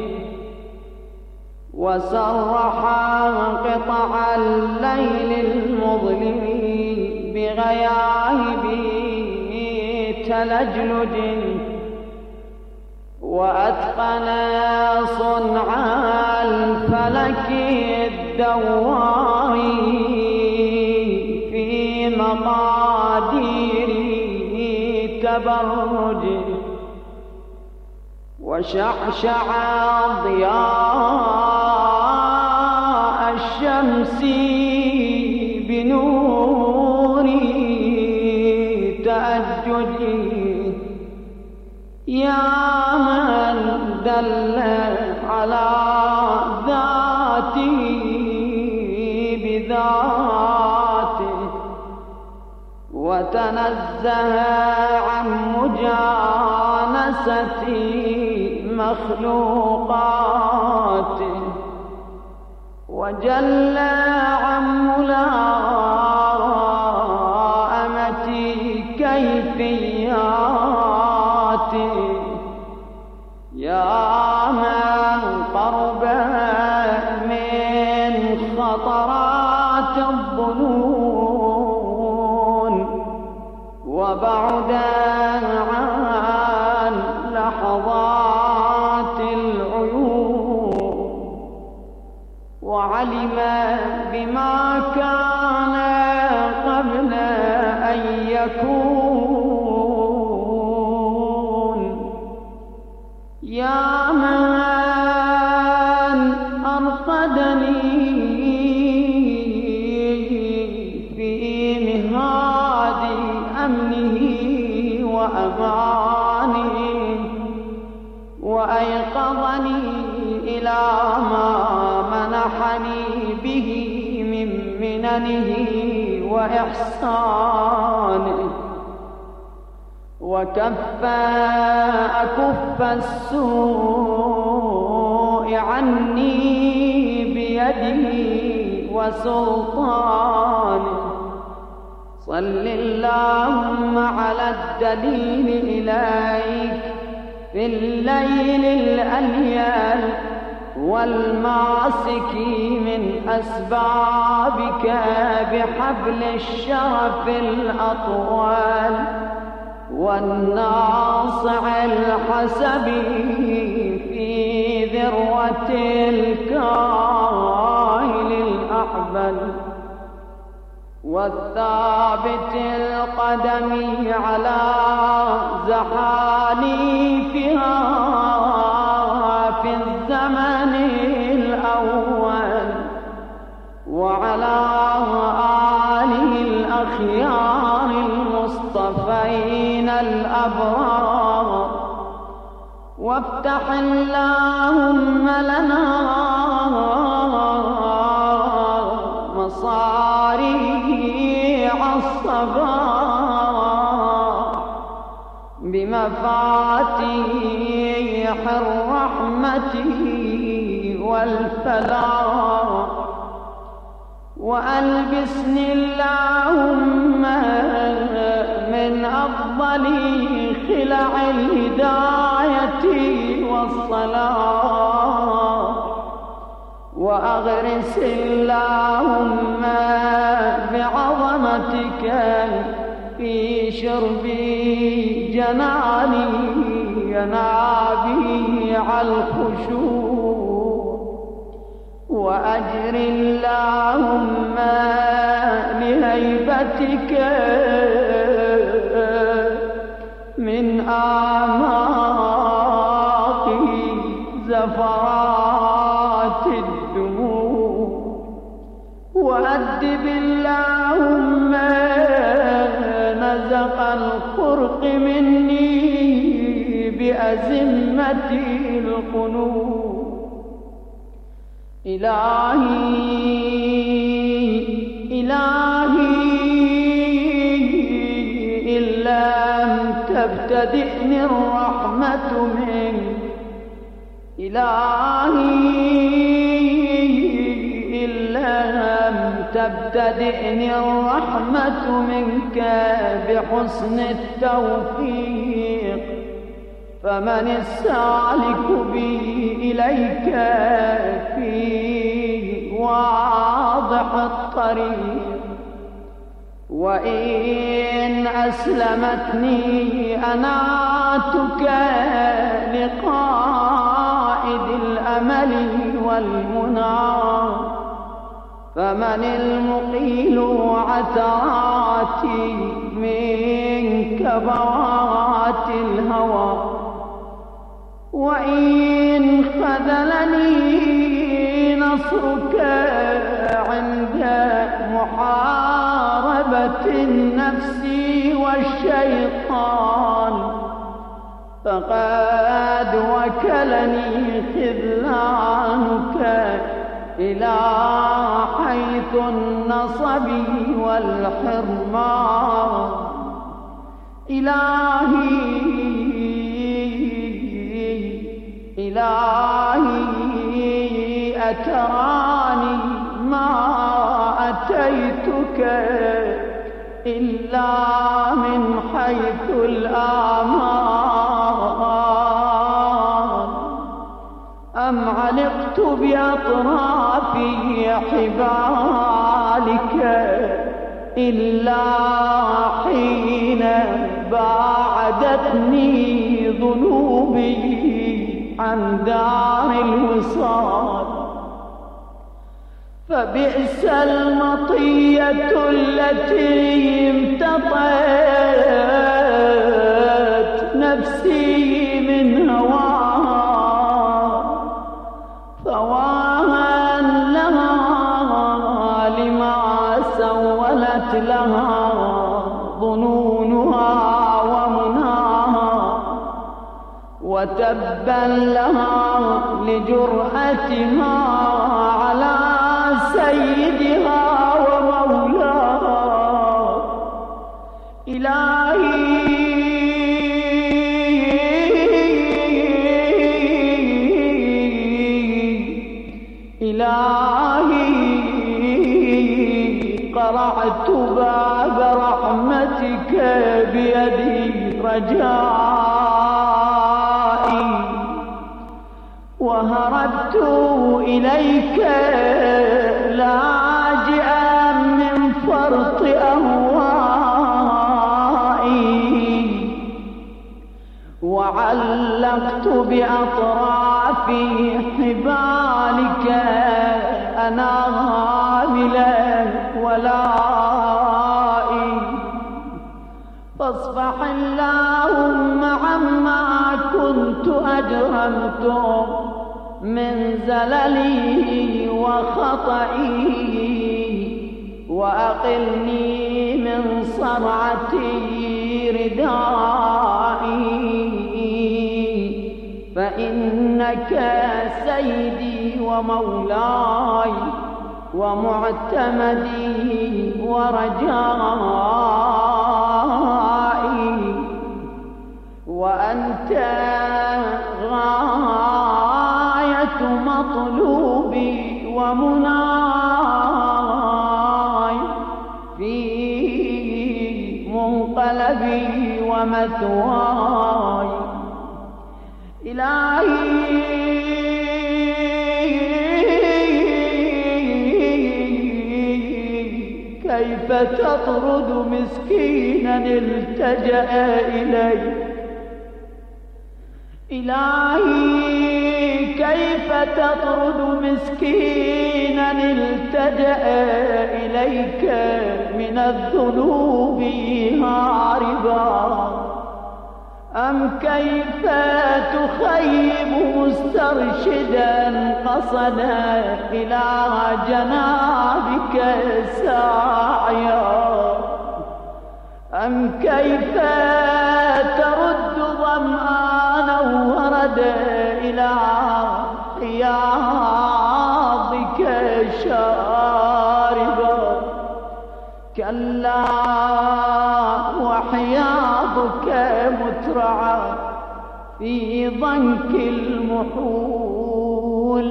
Speaker 6: وسرح قطع الليل المظلم بغياهب تلجلج، وأتقن صنع الفلك الدوار في مقادير تبرج، وشعشع ضياء الشمس بنور تأجج، يا من دل على ذاته بذاته، وتنزه عن مجانسة مخلوقاته، وجل عن ملائمة كيفياته، يا من قرب من خطرات الظنون، وبعد عن لحظات العيون، وعلم بما كان قبل أن يكون، يا من أرقدني في مهاد أمنه وأمانه، وأيقظني إلى ما منحني به من مننه وإحسانه، وكف أكف السوء عني بيده وسلطانه. صل اللهم على الدليل إليك في الليل الأليل، والماسك من أسبابك بحبل الشرف الأطول، والناصع الحسب في ذروة الكاهل الأحبل، والثابت القدم على زحاليفها في الزمن الأول، وعلى آله الأخيار المصطفين الأبرار. وافتح اللهم لنا مصاريع الصباح بمفاتيح الرحمة والفلاح، وألبسني اللهم من أفضل خلع الهداية والصلاح، وأغرس اللهم بعظمتك في شرب جناني ينابيع الخشوع، وأجر اللهم لهيبتك من أعماق زفرات الدموع، وأدب اللهم نزق الخرق مني بأزمة القنوع. إلهي إلهي إن لم تبتدئني الرحمة منك، إلهي إن لم تبتدئني الرحمة منك بحسن التوفيق، فمن السالك بي إليك في واضح الطريق، وإن أسلمتني أناتك لقائد الأمل والمنى، فمن المقيل عثراتي من كبوات الهوى، وإن خذلني نصرك عند محاربة النفس والشيطان، فقد وكلني خذلانك إلى حيث النصب والحرمان. إلهي إلهي أتراني ما أتيتك إلا من حيث الآمان، أم علقت بأطراف حبالك إلا حين باعدتني ذنوبي عن دار الوصال، فبئس المطية التي امتطت نفسي من هواها، فواها لها لما سولت لها ظنونها ومناها، وتبا لها لجرأتها على سيدها ومولاها. إلهي إلهي قرعت باب رحمتك بيدي رجائي، وهربت إليك لاجئا من فرط أهوائي، وعلقت بأطراف حبالك أناملا ولا اللهم عما كنت أجرمتم من زللي وخطئي وأقلني من صرعتي ردائي فإنك سيدي ومولاي ومعتمدي ورجائي وأنت غاية مطلوبي ومناي في منقلبي ومثواي إلهي كيف تطرد مسكينا التجأ إليك إلهي كيف تطرد مسكينا التجأ إليك من الذنوب هاربا أم كيف تخيب مسترشدا قصدا إلى جنابك ساعيا أم كيف ترد ظمآنا وردا إلى حياضك شاربا كلا وحياضك مترعى في ضنك المحول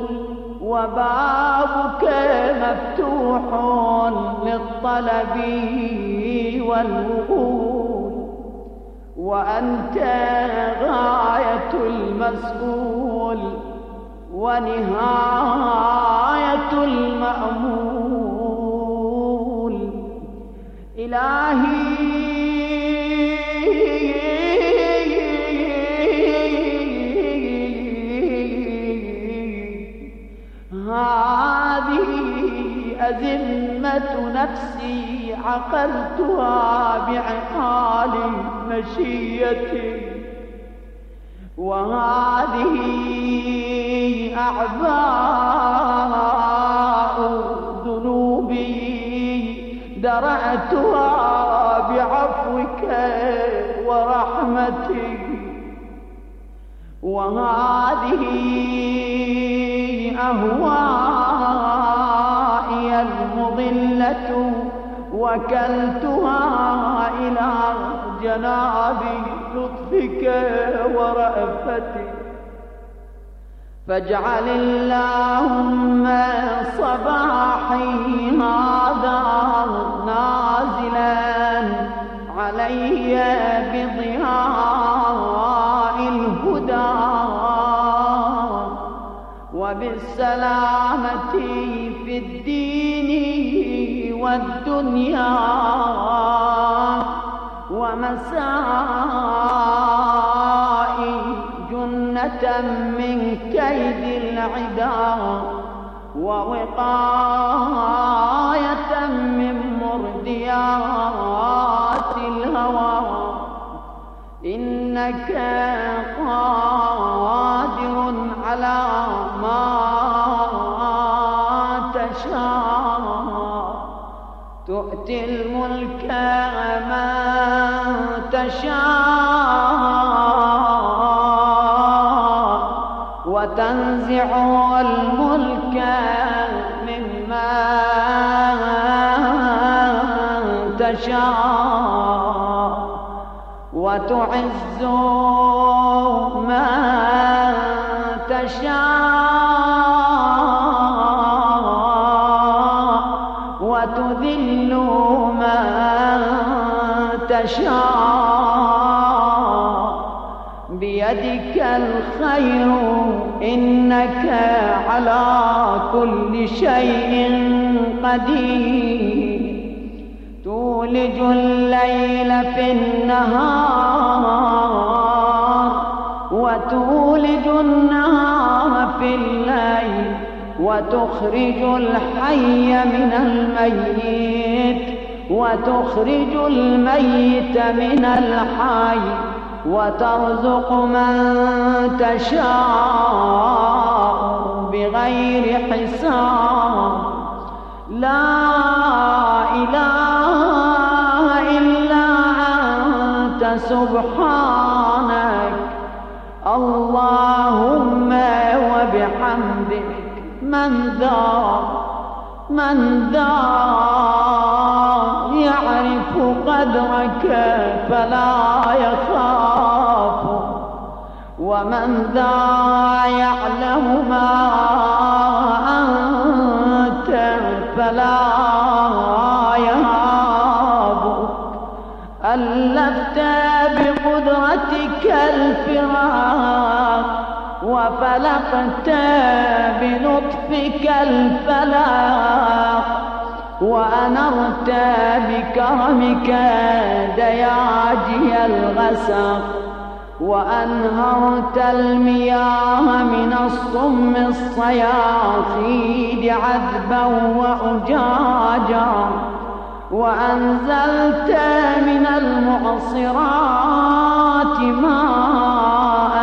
Speaker 6: وبابك مفتوح للطلب والوصول وأنت غاية المسؤول ونهاية المأمول إلهي هذه أزمة نفسي عقلتها بعقال مشيتي وهذه أعباء ذنوبي درعتها بعفوك ورحمتك وهذه أهوائي المضلة وكلتها إلى جناب لطفك ورأفتك فاجعل اللهم صباحي هذا نازلا علي بضياء الهدى وبالسلامة في الدين والدنيا ومسائي جنة من كيد العدا ووقاية من مرديات الهوى إنك قادر على ما تشاء تؤتي الملك من تشاء وتنزع الملك ممن تشاء وتعز من تشاء وتذل من تشاء بيدك الخير إنك على كل شيء قدير تولج الليل في النهار وتولج النهار في الليل وتخرج الحي من الميت وتخرج الميت من الحي وترزق من تشاء بغير حساب. لا إله إلا أنت سبحانك اللهم وبحمدك. من ذا من ذا يعرف قدرك فلا يخاف، ومن ذا يعلم ما أنت فلا يهابك. ألفت بقدرتك الفراق وفلقت بلطفك الفلاق، وأنرت بكرمك دياجي الغسق، وأنهرت المياه من الصم الصياصيد عذبا وأجاجا، وأنزلت من المعصرات ماء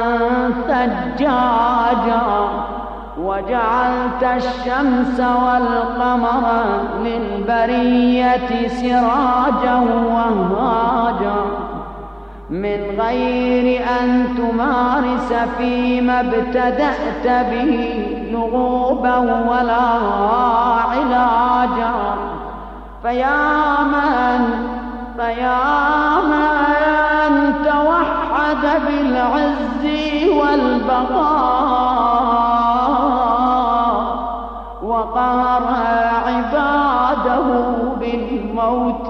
Speaker 6: ثجاجا، وجعلت الشمس والقمر للبرية سراجا وهاجا، من غير أن تمارس فيما ابتدأت به لغوبا ولا علاجا. فيا من فيا من توحد بالعز والبقاء وقهر عباده بالموت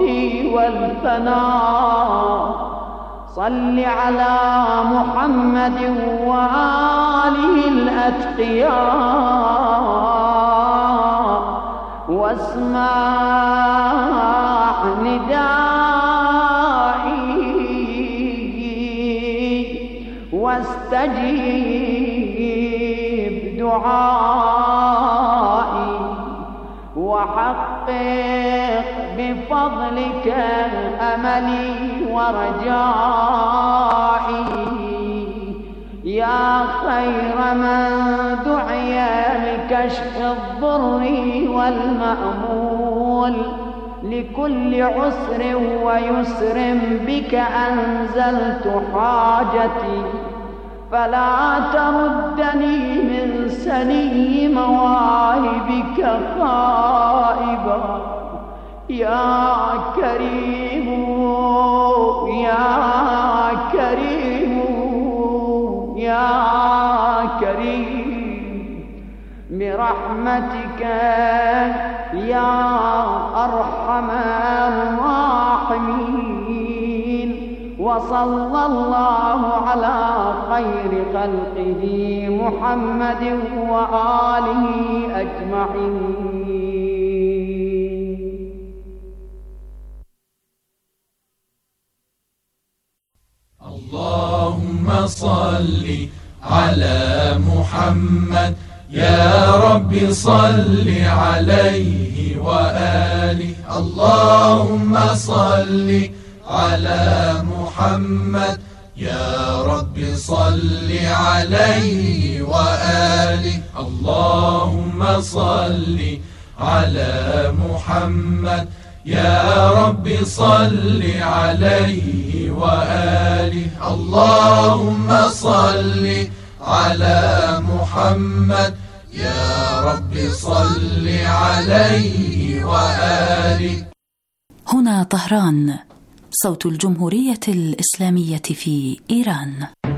Speaker 6: والفناء، صل على محمد وآله الأتقياء، واسمع ندائي واستجيب دعائي، وحقق بفضلك أملي ورجائي. يا خير من دعي لكشف الضر والمأمول لكل عسر ويسر، بك أنزلت حاجتي فلا تردني من سني مواهبك خائبا. يا كريم يا كريم يا كريم، برحمتك يا أرحم الراحمين. وصلى الله على خير خلقه محمد وآله أجمعين.
Speaker 3: اللهم صل على محمد يا رب صل عليه وآله. اللهم صل على محمد يا رب صل عليه وآله. اللهم صل على محمد يا رب صل عليه وآله. اللهم صل على محمد يا رب صل عليه وآله.
Speaker 8: هنا طهران، صوت الجمهورية الإسلامية في إيران.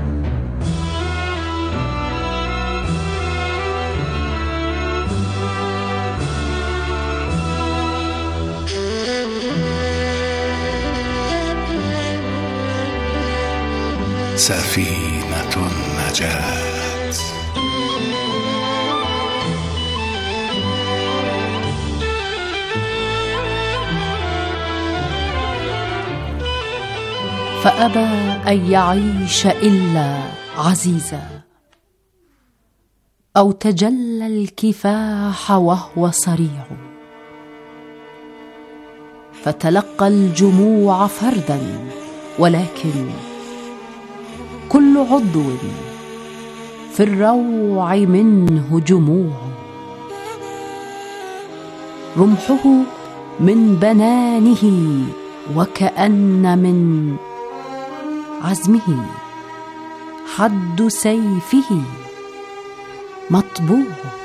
Speaker 7: سفينة النجاة.
Speaker 8: فأبى أن يعيش إلا عزيزا، أو تجلى الكفاح وهو صريع، فتلقى الجموع فردا، ولكن كل عضو في الروع منه جموع. رمحه من بنانه وكأن من عزمه حد سيفه مطبوع.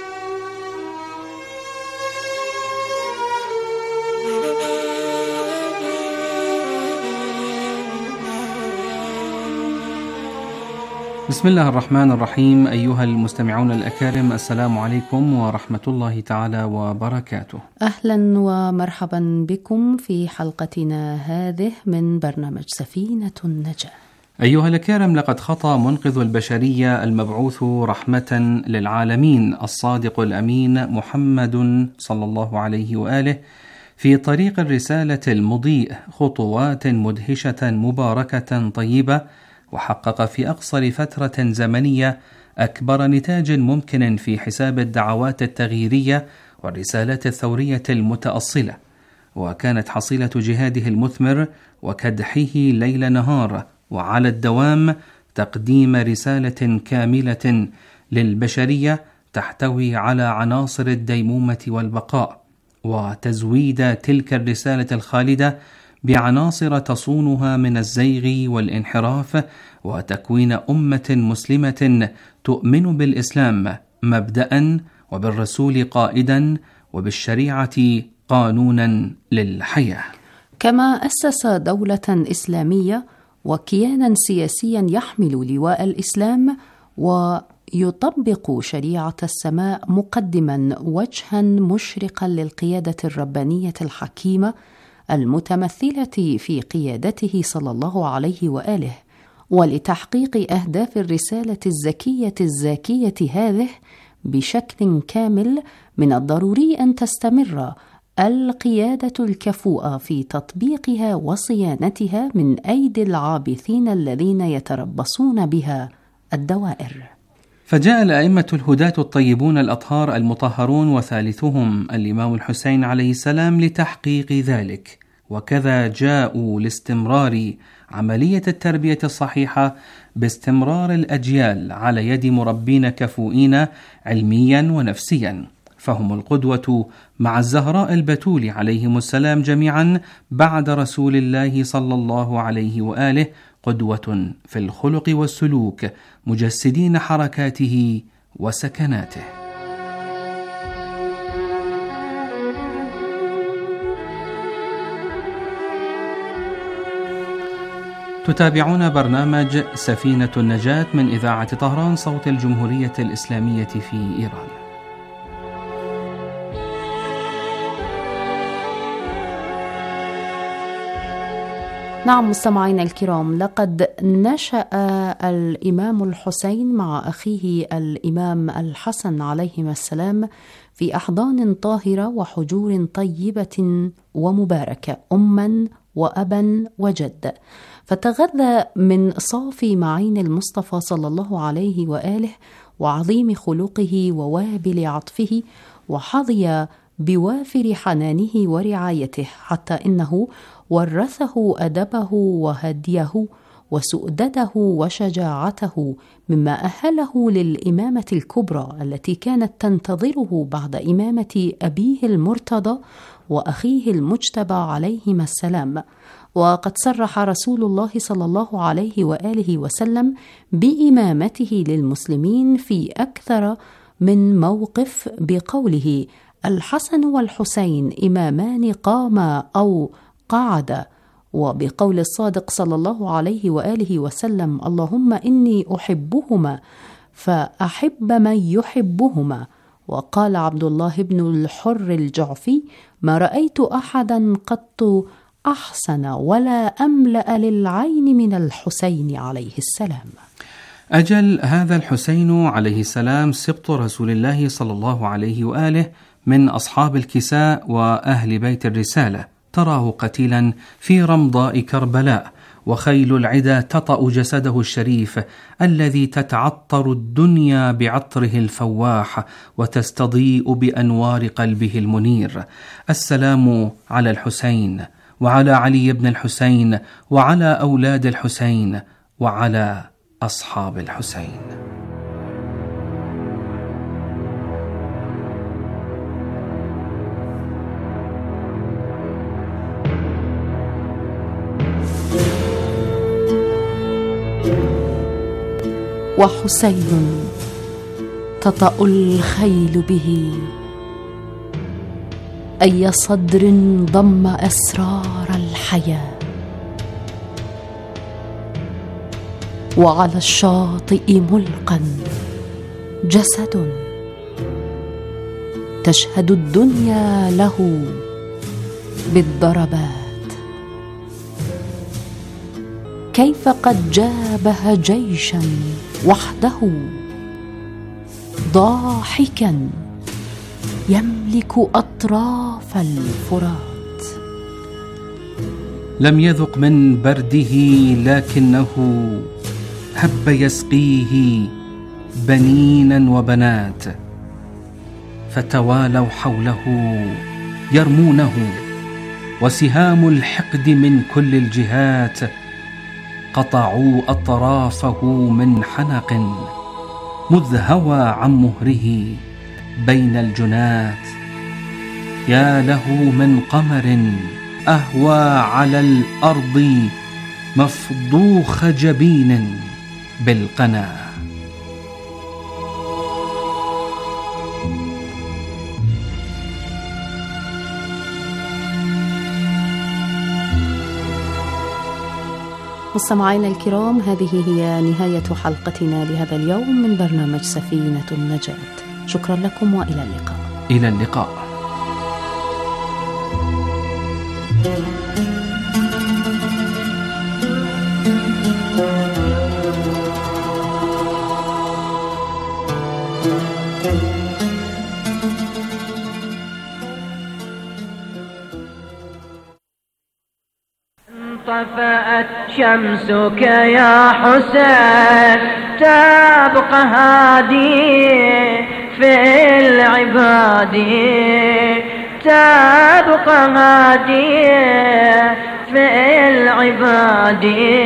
Speaker 9: بسم الله الرحمن الرحيم. أيها المستمعون الأكارم، السلام عليكم ورحمة الله تعالى وبركاته.
Speaker 8: أهلا ومرحبا بكم في حلقتنا هذه من برنامج سفينة النجاة.
Speaker 9: أيها الأكارم، لقد خطى منقذ البشرية المبعوث رحمة للعالمين الصادق الأمين محمد صلى الله عليه وآله في طريق الرسالة المضيء خطوات مدهشة مباركة طيبة، وحقق في أقصر فترة زمنية أكبر نتاج ممكن في حساب الدعوات التغييرية والرسالات الثورية المتأصلة، وكانت حصيلة جهاده المثمر وكدحه ليل نهار وعلى الدوام تقديم رسالة كاملة للبشرية تحتوي على عناصر الديمومة والبقاء، وتزويد تلك الرسالة الخالدة بعناصر تصونها من الزيغ والانحراف، وتكوين أمة مسلمة تؤمن بالإسلام مبدأ وبالرسول قائدا وبالشريعة قانونا للحياة.
Speaker 8: كما أسس دولة إسلامية وكيانا سياسيا يحمل لواء الإسلام ويطبق شريعة السماء، مقدما وجها مشرقا للقيادة الربانية الحكيمة المتمثلة في قيادته صلى الله عليه وآله. ولتحقيق أهداف الرسالة الزكية الزاكية هذه بشكل كامل، من الضروري أن تستمر القيادة الكفؤة في تطبيقها وصيانتها من أيدي العابثين الذين يتربصون بها الدوائر.
Speaker 9: فجاء الأئمة الهداة الطيبون الأطهار المطهرون وثالثهم الإمام الحسين عليه السلام لتحقيق ذلك، وكذا جاءوا لاستمرار عملية التربية الصحيحة باستمرار الأجيال على يد مربين كفؤين علميا ونفسيا، فهم القدوة مع الزهراء البتول عليهم السلام جميعا بعد رسول الله صلى الله عليه وآله، قدوة في الخلق والسلوك، مجسدين حركاته وسكناته. تتابعون برنامج سفينة النجاة من إذاعة طهران، صوت الجمهورية الإسلامية في إيران.
Speaker 8: نعم مستمعينا الكرام، لقد نشأ الإمام الحسين مع أخيه الإمام الحسن عليهما السلام في أحضان طاهرة وحجور طيبة ومباركة، أما وأبا وجد، فتغذى من صافي معين المصطفى صلى الله عليه وآله وعظيم خلقه ووابل عطفه، وحظي بوافر حنانه ورعايته، حتى إنه ورثه أدبه وهديه وسؤدده وشجاعته، مما أهله للإمامة الكبرى التي كانت تنتظره بعد إمامة أبيه المرتضى وأخيه المجتبى عليهما السلام. وقد صرح رسول الله صلى الله عليه وآله وسلم بإمامته للمسلمين في أكثر من موقف بقوله: الحسن والحسين إمامان قاما أو قعدا، وبقول الصادق صلى الله عليه وآله وسلم: اللهم إني أحبهما فأحب من يحبهما. وقال عبد الله بن الحر الجعفي: ما رأيت أحدا قط أحسن ولا أملأ للعين من الحسين عليه السلام.
Speaker 9: أجل، هذا الحسين عليه السلام سبط رسول الله صلى الله عليه وآله من أصحاب الكساء وأهل بيت الرسالة، تراه قتيلا في رمضاء كربلاء، وخيل العدا تطأ جسده الشريف الذي تتعطر الدنيا بعطره الفواح وتستضيء بأنوار قلبه المنير. السلام على الحسين وعلى علي بن الحسين وعلى أولاد الحسين وعلى أصحاب الحسين.
Speaker 8: وحسين تطأ الخيل به أي صدر ضم أسرار الحياة، وعلى الشاطئ ملقا جسد تشهد الدنيا له بالضربات. كيف قد جابه جيشا وحده ضاحكا يملك أطراف الفرات.
Speaker 9: لم يذق من برده لكنه هب يسقيه بنينا وبنات، فتوالوا حوله يرمونه، وسهام الحقد من كل الجهات قطعوا أطرافه من حنق، مذ هوى عن مهره بين الجنات. يا له من قمر أهوى على الأرض مفضوخ جبين بالقنا.
Speaker 8: مستمعينا الكرام، هذه هي نهاية حلقتنا لهذا اليوم من برنامج سفينة النجاة. شكرا لكم وإلى اللقاء.
Speaker 9: إلى اللقاء.
Speaker 6: انطفأت شمسك يا حسين تبقى هادي في العباد، تبقى هادي في العباد.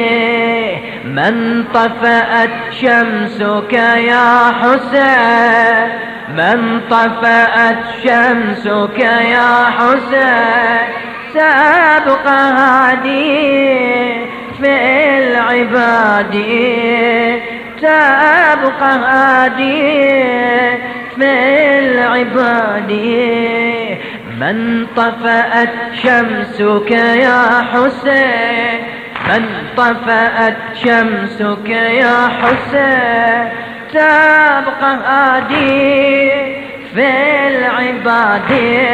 Speaker 6: من طفأت شمسك يا حسين، من طفأت شمسك يا حسين تبقى هادي في العباد، تبقى هادي في العباد. من طفأت شمسك يا حسين، من طفأت شمسك يا حسين تبقى هادي في العباد،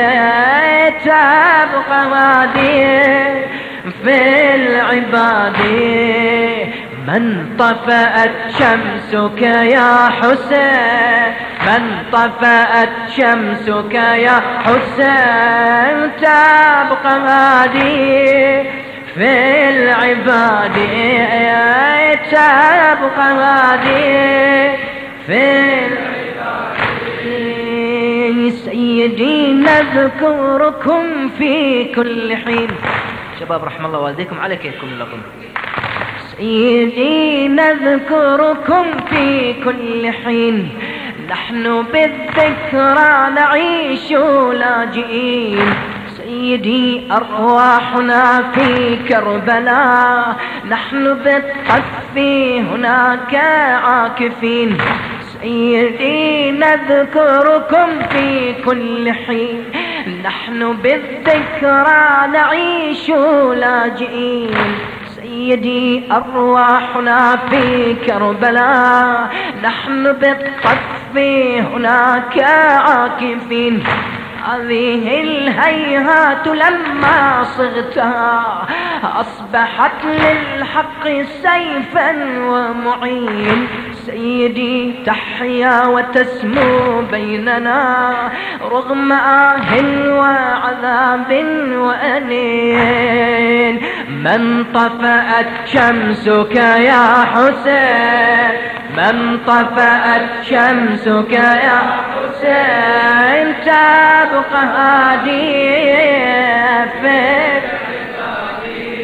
Speaker 6: تبقى هادي في العباد. من طفأت شمسك يا حسين، من طفأت شمسك يا حسين تبقى هادي في العباد، تبقى هادي في العباد. سيدي نذكركم في كل حين. شباب رحم الله والديكم على كيفكم لكم. سيدي نذكركم في كل حين، نحن بالذكرى نعيش لاجئين. سيدي أرواحنا في كربلاء، نحن بالطف هناك عاكفين. سيدي نذكركم في كل حين، نحن بالذكرى نعيش لاجئين. سيدي أرواحنا في كربلاء، نحن بالطف هناك عاكفين. هذه الهيهات لما صغتها أصبحت للحق سيفا ومعين. سيدي تحيا وتسمو بيننا رغم آه وعذاب وأنين. من طفأت شمسك يا حسين، من طفأت شمسك يا حسين تبقى هادي في